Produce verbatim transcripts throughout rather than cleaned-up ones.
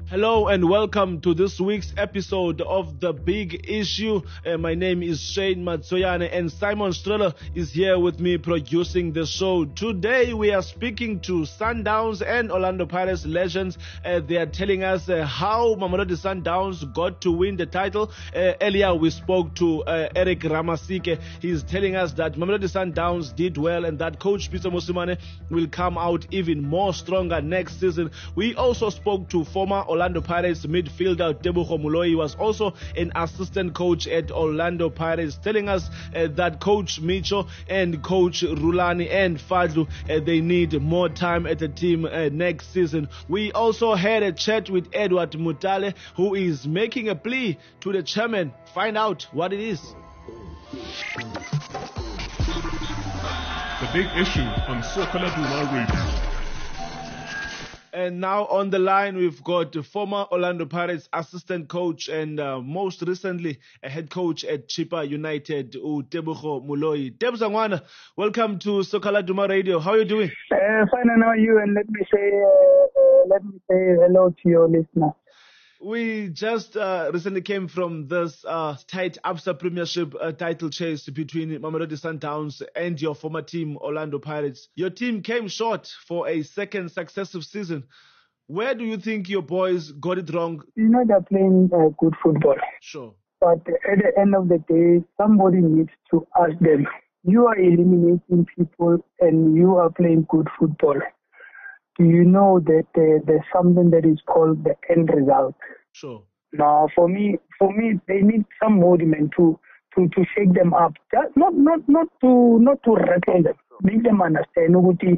Hello and welcome to this week's episode of The Big Issue. Uh, my name is Shane Matsoyane and Simon Streller is here with me producing the show. Today we are speaking to Sundowns and Orlando Pirates legends. Uh, they are telling us uh, how Mamelodi Sundowns got to win the title. Uh, earlier we spoke to uh, Eric Ramasike. He's telling us that Mamelodi Sundowns did well and that Coach Pitso Mosimane will come out even more stronger next season. We also spoke to former Orlando Pirates midfielder Tebogo Moloi. Was also an assistant coach at Orlando Pirates, telling us uh, that Coach Micho and Coach Rulani and Fadlu, uh, they need more time at the team uh, next season. We also had a chat with Edward Mutale, who is making a plea to the chairman. Find out what it is. The Big Issue on Sokala Duma Radio. And now on the line, we've got former Orlando Pirates assistant coach and uh, most recently a head coach at Chippa United, Tebogo Moloi. Tebs Angwana, welcome to Sokala Duma Radio. How are you doing? Uh, fine, and how are you? And let me say, uh, uh, let me say hello to your listener. We just uh, recently came from this uh, tight Absa Premiership uh, title chase between Mamelodi Sundowns and your former team, Orlando Pirates. Your team came short for a second successive season. Where do you think your boys got it wrong? You know, they're playing uh, good football. Sure. But at the end of the day, somebody needs to ask them, you are eliminating people and you are playing good football. Do you know that uh, there's something that is called the end result? Sure. Now, for me, for me, they need some movement to to to shake them up. Just not not not to not to rattle them. Make them understand.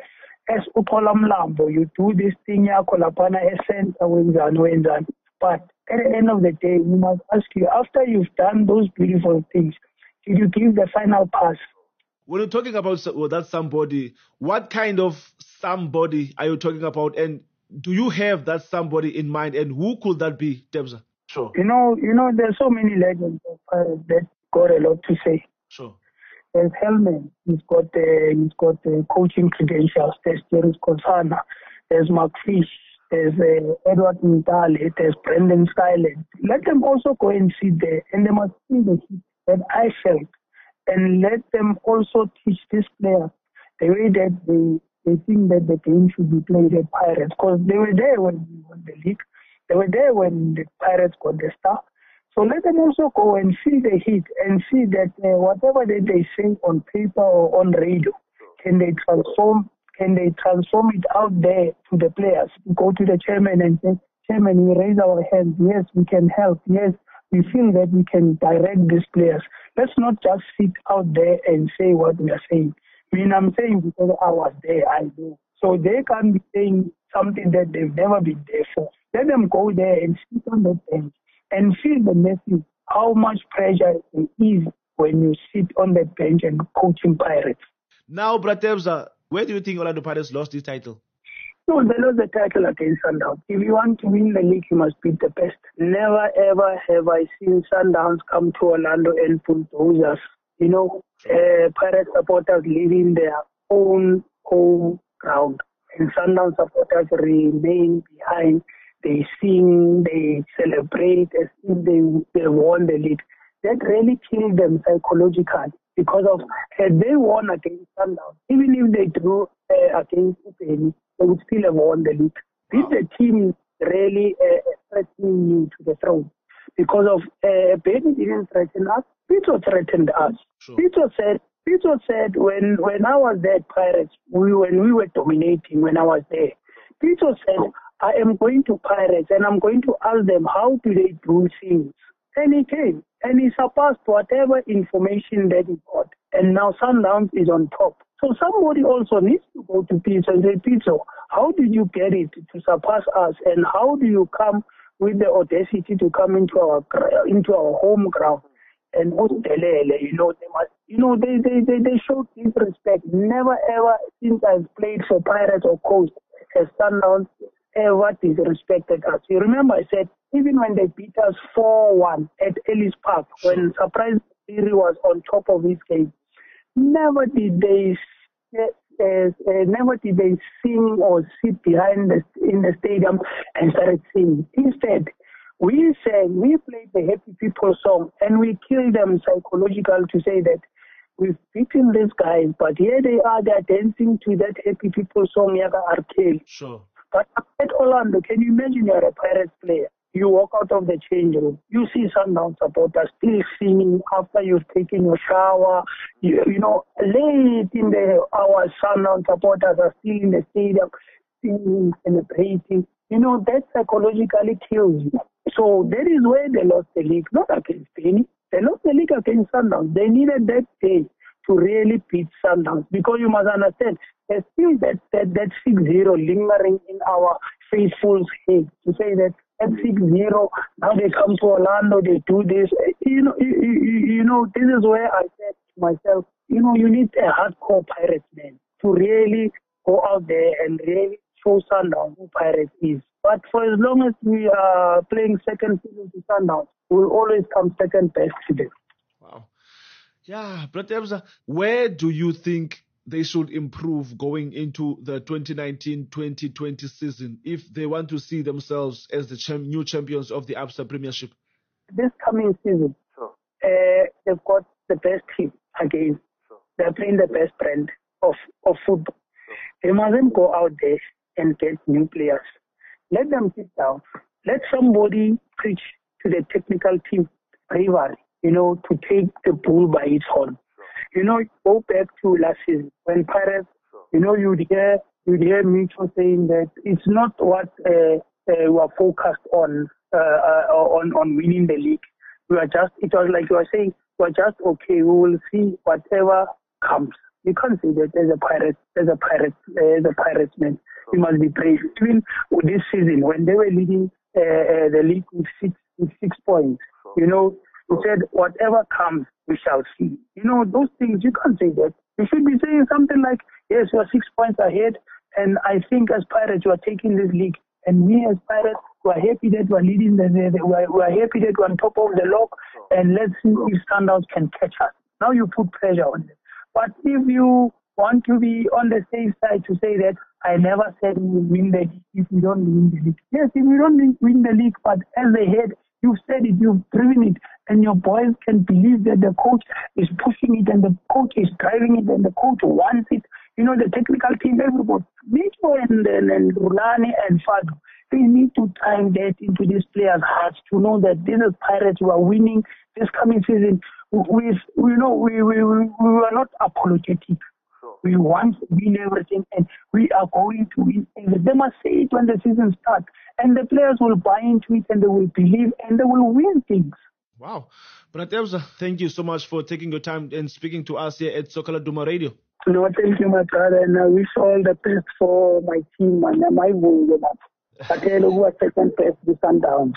As ukolamlambo, you do this thing. Ya kolapana essence wenzani wenzani. But at the end of the day, we must ask you, after you've done those beautiful things, did you give the final pass? When you're talking about well, that somebody, what kind of somebody are you talking about? And do you have that somebody in mind? And who could that be, Tebza? Sure. You know, you know, there's so many legends uh, that got a lot to say. Sure. There's Hellman. He's got uh, he's got uh, coaching credentials. There's Jerry Kosana. There's Mark Fish. There's uh, Edward Mutale. There's Brendan Skyland. Let them also go and sit there, and they must see the heat that I felt. And let them also teach these players the way that they, they think that the game should be played at Pirates. Because they were there when we won the league. They were there when the Pirates got the star. So let them also go and see the heat and see that uh, whatever that they say on paper or on radio, can they transform can they transform it out there to the players? Go to the chairman and say, Chairman, we raise our hands. Yes, we can help. Yes, we feel that we can direct these players. Let's not just sit out there and say what we are saying. I mean, I'm saying because I was there, I do. So they can't be saying something that they've never been there for. Let them go there and sit on the bench and feel the message, how much pressure it is when you sit on the bench and coaching Pirates. Now, Bratebza, where do you think Orlando Pirates lost this title? No, they lost the title against Sundowns. If you want to win the league, you must beat the best. Never, ever have I seen Sundowns come to Orlando and bulldoze us. You know, uh, Pirate supporters leaving their own home ground. And Sundowns supporters remain behind. They sing, they celebrate as if they, they won the league. That really killed them psychologically. Because of, had they won against Sundowns, even if they drew uh, against Upeni, they would still have won the league. This is a team really uh, threatening you to the throne. Because of uh, Benny didn't threaten us, Pitso threatened us. Sure. Pitso said, Pitso said when, when I was there at Pirates, we, when we were dominating, when I was there, Pitso said, I am going to Pirates and I'm going to ask them how do they do things. And he came and he surpassed whatever information that he got. And now Sundowns is on top. So somebody also needs to go to Pitso and say, Pitso, how did you get it to surpass us? And how do you come with the audacity to come into our into our home ground? And you know, they must, you know, they, they, they, they show disrespect. Never ever since I've played for Pirates or Coast has Sundowns ever disrespected us. You remember I said, even when they beat us four one at Ellis Park, when Surprise Theory was on top of his game, never did they uh, uh, never did they sing or sit behind the in the stadium and started singing. Instead, we sang, we played the Happy People song, and we killed them psychological to say that we've beaten these guys, but here they are, they're dancing to that Happy People song, Yaga Arcade. Sure. But at Orlando, can you imagine you're a Pirates player? You walk out of the change room, you see Sundown supporters still singing after you've taken your shower. You, you know, late in the hour, Sundown supporters are still in the stadium singing, celebrating. You know, that psychologically kills you. So that is where they lost the league, not against Penny. They lost the league against Sundowns. They needed that day to really beat Sundowns, because you must understand, there's still that that, that six zero lingering in our faithfuls' head to say that at six zero, now they come to Orlando, they do this. You know, you, you, you know, this is where I said to myself, you know, you need a hardcore Pirates man to really go out there and really show Sundown who Pirates is. But for as long as we are playing second fiddle to Sundowns, we'll always come second best to them. Wow. Yeah, but Ebza, where do you think they should improve going into the twenty nineteen twenty twenty season if they want to see themselves as the champ- new champions of the Absa Premiership? This coming season, Sure. uh, they've got the best team again. Sure. They're playing the best brand of, of football. Sure. They mustn't go out there and get new players. Let them sit down. Let somebody preach to the technical team bravery, you know, to take the bull by its horn. Sure. You know, go back to last season when Pirates, Sure. you know, you'd hear, you'd hear Mitchell saying that it's not what uh, uh, we are focused on, uh, uh, on, on winning the league. We are just, it was like you were saying, we're just okay. We will see whatever comes. You can't say that there's a pirate, there's a pirate, there's a Pirates man. You must be brave. Even this season, when they were leading uh, uh, the league with six, with six points, Sure. you know, you said, whatever comes, we shall see. You know, those things, you can't say that. You should be saying something like, yes, we're six points ahead, and I think as Pirates, you are taking this league. And we as Pirates, we are happy that we're leading, the, the, the we, are, we are happy that we're on top of the log, Sure. and let's see if Sundowns can catch us. Now you put pressure on them. But if you want to be on the safe side to say that I never said we will win the league if we don't win the league. Yes, if we don't win the league, but as a head, you've said it, you've driven it, and your boys can believe that the coach is pushing it and the coach is driving it and the coach wants it. You know, the technical team, everybody, Mitchell and, and, and Rulani and Fado, they need to time that into these players' hearts to know that this is Pirates who are winning this coming season. We, we know we, we, we, we are not apologetic. Sure. We want to win everything, and we are going to win everything. They must say it when the season starts, and the players will buy into it, and they will believe, and they will win things. Wow. But Ebza, thank you so much for taking your time and speaking to us here at Soccer Laduma Radio. No, thank you, my brother, and I wish all the best for my team and my boy. But who was second best to Sundowns.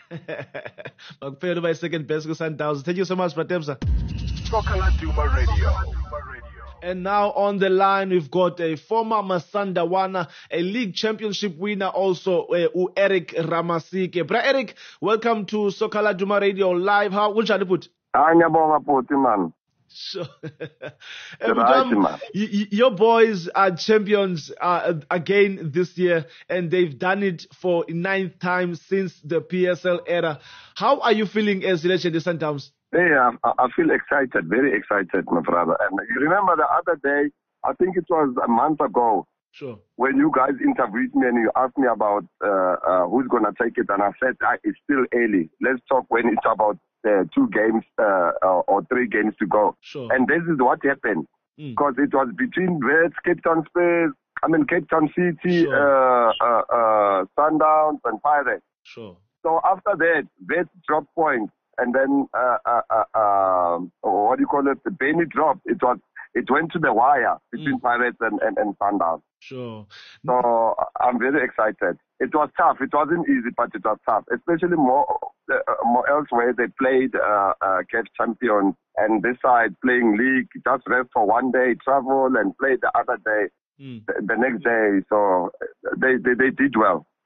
Makupelo by second best to Sundowns. Thank you so much, Ebza. Soccer Laduma Radio. And now on the line, we've got a former Masandawana, a league championship winner also, uh, Eric Ramasike. Bra Eric, welcome to Soccer Laduma Radio Live. How would you put? Anyabonga poti man. Sure. Right, um, man. y- y- your boys are champions uh, again this year, and they've done it for ninth time since the P S L era. How are you feeling as Legend Sundowns? Hey, I, I feel excited, very excited, my brother. And you remember the other day, I think it was a month ago, Sure. when you guys interviewed me and you asked me about uh, uh, who's going to take it, and I said, ah, it's still early. Let's talk when it's about uh, two games uh, uh, or three games to go. Sure. And this is what happened. Mm. Because it was between Wits, Cape Town Spurs, I mean Cape Town City, Sure. uh, uh, uh, Sundowns and Pirates. Sure. So after that, Wits dropped points. And then, uh, uh, uh, uh, what do you call it? The penny dropped. It was, it went to the wire between Mm. Pirates and, and, and Sundowns. Sure. So I'm very excited. It was tough. It wasn't easy, but it was tough. Especially more, uh, more elsewhere. They played uh, uh, C A F champions, and this side playing league. Just rest for one day, travel, and play the other day, Mm. the, the next day. So they, they they did well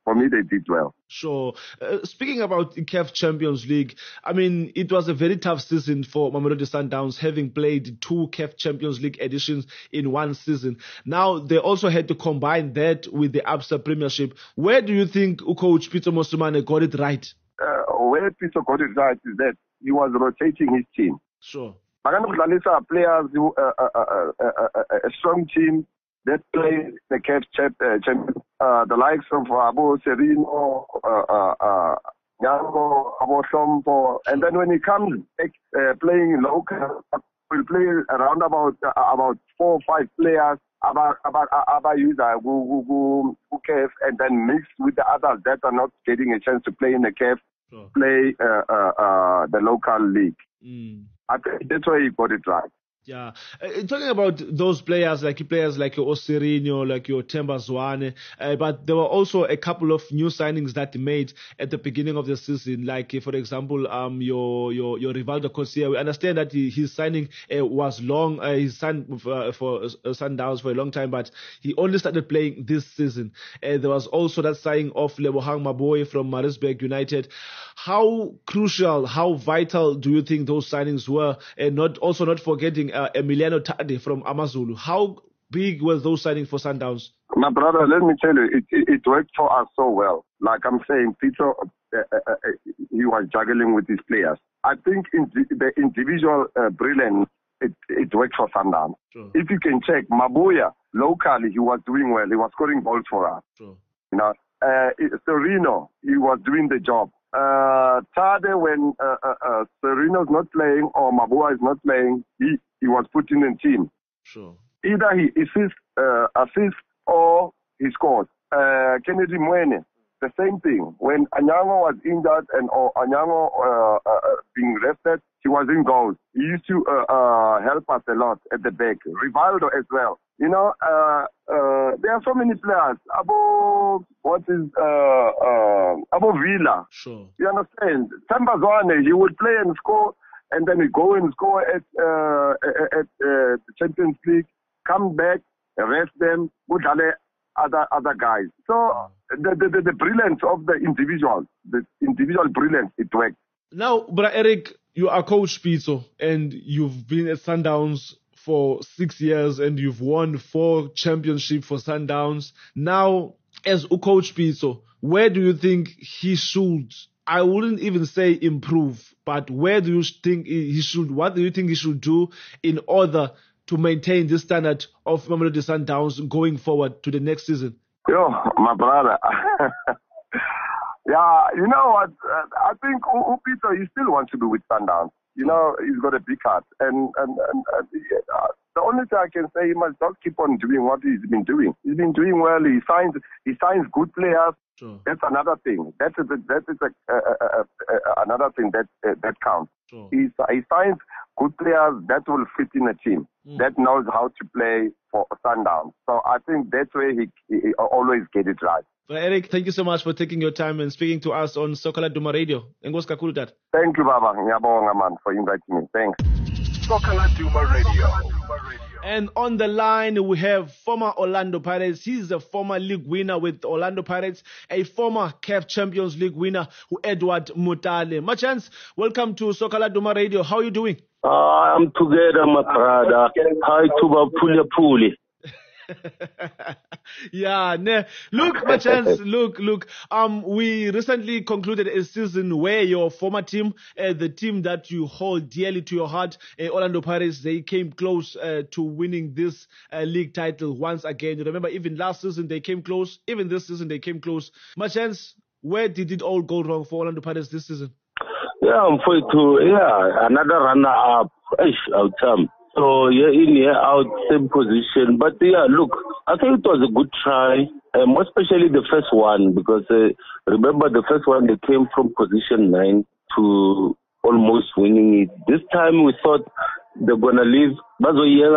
for me, they did well. Sure. Uh, speaking about the C A F Champions League, I mean, it was a very tough season for Mamelodi Sundowns, having played two C A F Champions League editions in one season. Now, they also had to combine that with the Absa Premiership. Where do you think Coach Pitso Mosimane got it right? Uh, where Pitso got it right is that he was rotating his team. Sure. Maganukudlalisa players who uh, uh, uh, uh, uh, a strong team that play the C A F champ, uh, champion, uh, the likes of Abo Serino, uh, uh, uh, Nyango, Abo Shompo, and then when he comes uh, playing local, we'll play around about uh, about four or five players about about about user who who who C A F, and then mix with the others that are not getting a chance to play in the C A F, sure. play uh, uh, uh, the local league. Mm. I think that's why he got it right. Yeah. Uh, talking about those players, like players like your Osirino, like your Temba Zwane, uh, but there were also a couple of new signings that he made at the beginning of the season, like, uh, for example, um, your your your Rivaldo Cosia. We understand that he, his signing uh, was long. Uh, he signed uh, for uh, Sundowns for a long time, but he only started playing this season. Uh, there was also that signing of Lebohang Maboe from Maritzburg United. How crucial, how vital do you think those signings were? And not also not forgetting uh, Emiliano Tade from Amazulu. How big were those signings for Sundowns? My brother, let me tell you, it, it, it worked for us so well. Like I'm saying, Peter, uh, uh, uh, he was juggling with his players. I think in the, the individual uh, brilliance, it, it worked for Sundowns. Sure. If you can check, Mabuya, locally, he was doing well. He was scoring goals for us. Sure. You know, uh, Serino, he was doing the job. Uh, Tade, when uh, uh, uh, Serino's not playing or Mabua is not playing, he, he was put in the team. Sure. Either he assists, uh, assists or he scores. Uh, Kennedy Mwene, the same thing. When Anyango was injured and or Anyango uh, uh, being rested, he was in goals. He used to uh, uh, help us a lot at the back. Rivaldo as well. You know, uh, uh, there are so many players. Abo, what is, uh, uh, Abo Villa. Sure. You understand? Temba Zwane, he would play and score, and then he go and score at, uh, at, uh, the Champions League, come back, rest them, put other, other, other guys. So, the, the, the, the brilliance of the individual, the individual brilliance, it works. Now, Bra Eric, you are Coach Pitso, and you've been at Sundowns for six years and you've won four championships for Sundowns. Now, as Coach Pitso, where do you think he should, I wouldn't even say improve, but where do you think he should, what do you think he should do in order to maintain this standard of Mamelodi Sundowns going forward to the next season? Yo, my brother. Yeah, you know what, uh, I think Pitso, he still wants to be with Sundowns. You know, he's got a big heart. And, and, and uh, the only thing I can say, he must just keep on doing what he's been doing. He's been doing well. He signs, he signs good players. Sure. That's another thing. That is, a, that is a, uh, uh, uh, another thing that uh, that counts. Sure. He, he signs good players that will fit in a team, mm. that knows how to play for Sundowns. So I think that's where he, he always get it right. Well, Eric, thank you so much for taking your time and speaking to us on Soccer Laduma Radio. Thank you, Baba. Ngiyabonga, man, for inviting me. Thanks. Soccer Laduma Radio. And on the line, we have former Orlando Pirates. He's a former league winner with Orlando Pirates, a former C A F Champions League winner, Edward Mutale. Machans, welcome to Soccer Laduma Radio. How are you doing? Uh, I'm together, my brother. Hi, Tuba Pulia Puli. Yeah, ne. Look, my chance. Look, look. Um, we recently concluded a season where your former team, uh, the team that you hold dearly to your heart, uh, Orlando Pirates, they came close uh, to winning this uh, league title once again. You remember, even last season they came close. Even this season they came close. My chance. Where did it all go wrong for Orlando Pirates this season? Yeah, I'm for to yeah another runner up. Out um. So, yeah, in here, out, same position. But, yeah, look, I think it was a good try, um, especially the first one, because uh, remember the first one, they came from position nine to almost winning it. This time we thought they're going to leave. But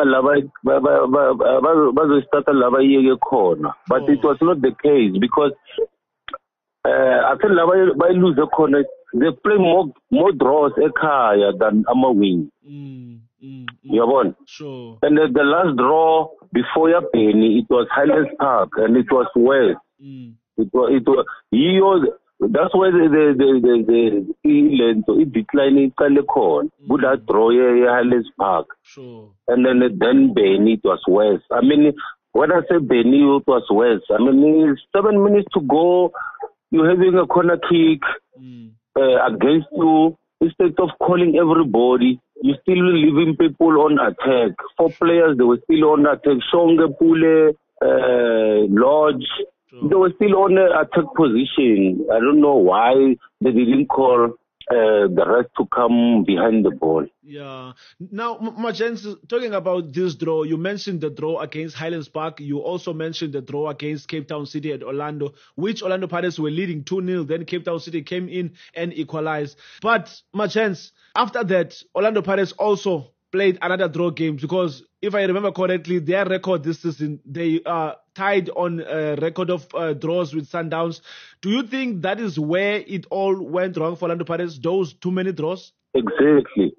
it was not the case, because uh, I think by lose the corner, they play more more draws Ekaya than Ama win. Mm. Mm, mm, yeah, sure. And uh, the last draw before Yapeni, it was Highlands Park and it was West. Mm, It was, it was, he was, that's why the, the, the, the, the, the, the decline in Calicon, would that draw Hallis Park. Sure. And then, then Benny, it was West. I mean, when I say Benny, it was West. I mean, it's seven minutes to go, you're having a corner kick mm. uh, against you. Instead of calling everybody, you're still leaving people on attack. Four players, they were still on attack. Shonga, Pule, uh, Lodge, sure. They were still on an attack position. I don't know why they didn't call uh, the rest to come behind the ball. Yeah. Now, Majens, talking about this draw, you mentioned the draw against Highlands Park. You also mentioned the draw against Cape Town City at Orlando, which Orlando Pirates were leading two nil. Then Cape Town City came in and equalized. But, Majens, after that, Orlando Pirates also played another draw game because, if I remember correctly, their record this season, they are tied on a record of uh, draws with Sundowns. Do you think that is where it all went wrong for Orlando Pirates, those too many draws? Exactly.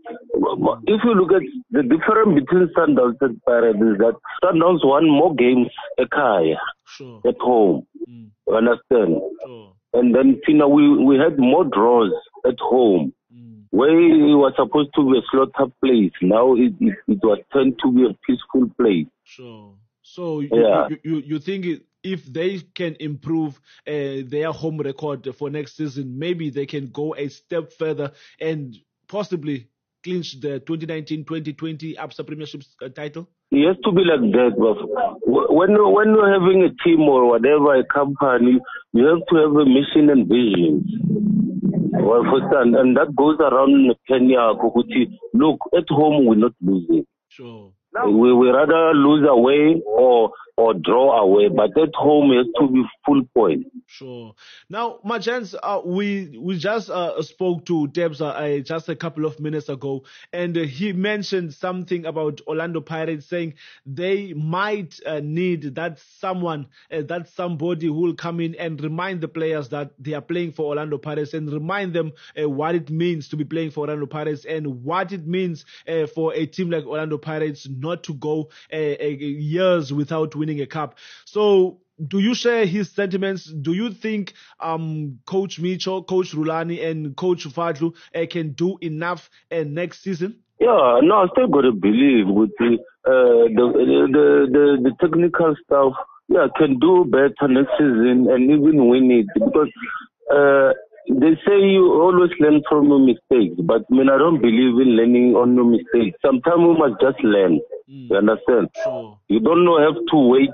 If you look at the difference between Sundowns and Pirates is that Sundowns won more games at Kaya, sure. at home. Mm. You understand? Sure. And then, you know, we, we had more draws at home. Mm. Where it was supposed to be a slaughter place, now it, it, it was turned to be a peaceful place. Sure. So you, yeah. you, you, you think if they can improve uh, their home record for next season, maybe they can go a step further and possibly clinch the twenty nineteen twenty twenty Absa Premiership uh, title? It has to be like that. But when, when you're having a team or whatever, a company, you have to have a mission and vision. Well, for stand, and that goes around Kenya. Look, at home we're not losing. Sure. We we rather lose away or or draw away, but at home it has to be full point. Sure. Now, Majens, uh, we we just uh, spoke to Debs uh, just a couple of minutes ago, and uh, he mentioned something about Orlando Pirates, saying they might uh, need that someone, uh, that somebody who will come in and remind the players that they are playing for Orlando Pirates and remind them uh, what it means to be playing for Orlando Pirates and what it means uh, for a team like Orlando Pirates not to go uh, uh, years without winning a cup. So, do you share his sentiments? Do you think um, Coach Mitchell, Coach Rulani, and Coach Fadlu uh, can do enough uh, next season? Yeah, no, I still got to believe with the, uh, the, the the the technical stuff. Yeah, can do better next season and even win it because uh, they say you always learn from your mistakes. But I mean, I don't believe in learning on your mistakes. Sometimes we must just learn. Mm. You understand? Sure. You don't know have to wait.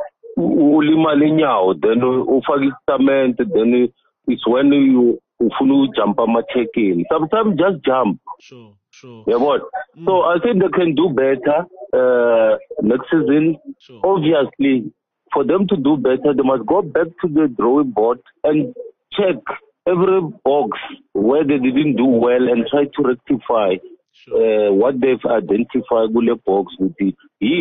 Ulimali nyawo, then ufaki cement, then it's when you ufunu jump ama check in. Sometimes just jump. Sure, sure. Yeah, what? Mm. So I think they can do better uh, next season. Sure. Obviously, for them to do better, they must go back to the drawing board and check every box where they didn't do well and try to rectify. Sure. Uh, what they've identified with the box with the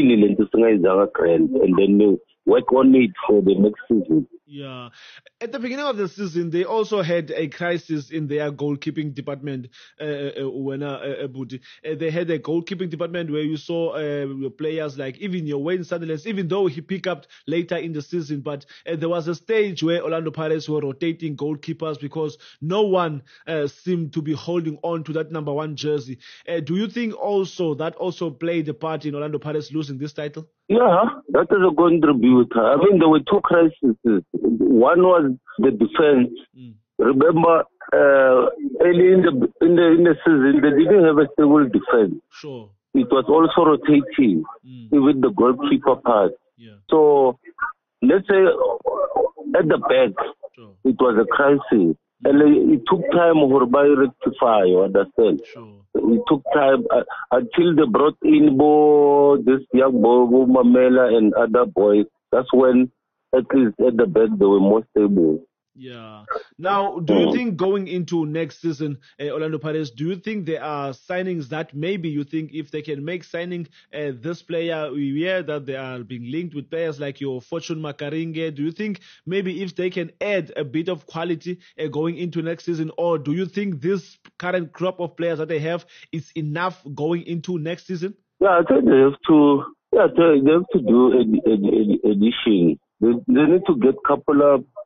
and then work on it for the next season. Yeah. At the beginning of the season, they also had a crisis in their goalkeeping department. Uh, when uh, uh, uh, they had a goalkeeping department where you saw uh, players like even your Wayne Sutherland, even though he picked up later in the season, but uh, there was a stage where Orlando Pirates were rotating goalkeepers because no one uh, seemed to be holding on to that number one jersey. Uh, do you think also that also played a part in Orlando Pirates losing this title? Yeah, that is a contributor. I mean, there were two crises. One was the defense. Mm. Remember, uh, early in the, in the in the season, they didn't have a stable defense. Sure. It was also rotating, mm. even the goalkeeper part. Yeah. So, let's say at the back, sure. It was a crisis. And it took time for by rectify, you understand? Sure. It took time uh, until they brought in Bo, this young boy, Bo Mamela and other boys. That's when, at least at the back, they were more stable. Yeah. Now, do you think going into next season, uh, Orlando Pirates, do you think there are signings that maybe you think if they can make signing uh, this player, we hear that they are being linked with players like your Fortune Makaringe. Do you think maybe if they can add a bit of quality uh, going into next season, or do you think this current crop of players that they have is enough going into next season? Yeah, I think they have to, yeah, they have to do an addition. They, they need to get a couple of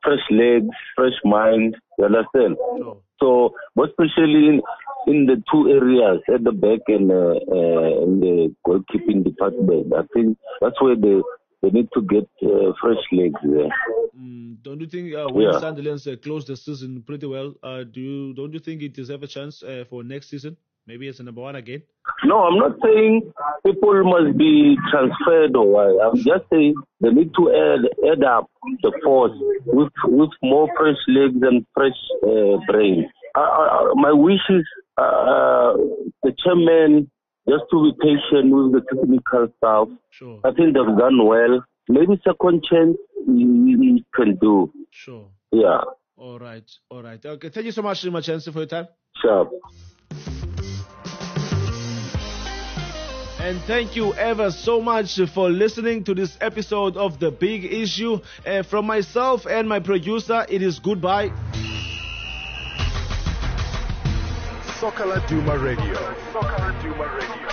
fresh legs, fresh mind. You understand? Sure. So, but especially in, in the two areas, at the back and uh, uh, in the goalkeeping department, I think that's where they, they need to get uh, fresh legs there. Mm, don't you think uh, when Yeah. Sunderland uh, closed the season pretty well, uh, do you don't you think it deserves a chance uh, for next season? Maybe as a number one again? No, I'm not saying people must be transferred or what. I'm just saying they need to add, add up the force with with more fresh legs and fresh uh, brains. Uh, uh, my wish is uh, the chairman just to be patient with the technical staff. Sure. I think they've done well. Maybe second chance we can do. Sure. Yeah. All right. All right. Okay. Thank you so much, Machense, for your time. Sure. And thank you ever so much for listening to this episode of The Big Issue. Uh, from myself and my producer, it is goodbye. Soccer Laduma Radio. Soccer Laduma Radio.